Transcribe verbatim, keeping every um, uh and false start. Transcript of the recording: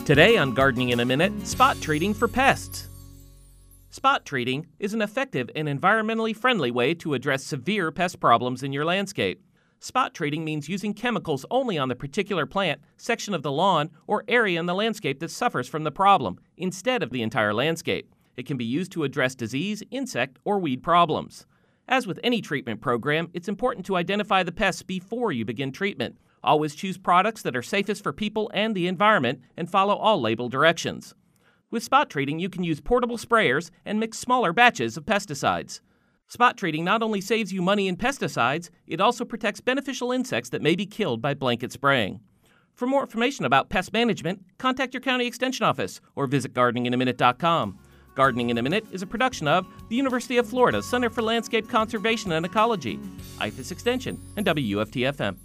Today on Gardening in a Minute, spot treating for pests. Spot treating is an effective and environmentally friendly way to address severe pest problems in your landscape. Spot treating means using chemicals only on the particular plant, section of the lawn, or area in the landscape that suffers from the problem, instead of the entire landscape. It can be used to address disease, insect, or weed problems. As with any treatment program, it's important to identify the pests before you begin treatment. Always choose products that are safest for people and the environment and follow all label directions. With spot treating, you can use portable sprayers and mix smaller batches of pesticides. Spot treating not only saves you money in pesticides, it also protects beneficial insects that may be killed by blanket spraying. For more information about pest management, contact your county extension office or visit gardening in a minute dot com. Gardening in a Minute is a production of the University of Florida Center for Landscape Conservation and Ecology, I F A S Extension, and W U F T F M.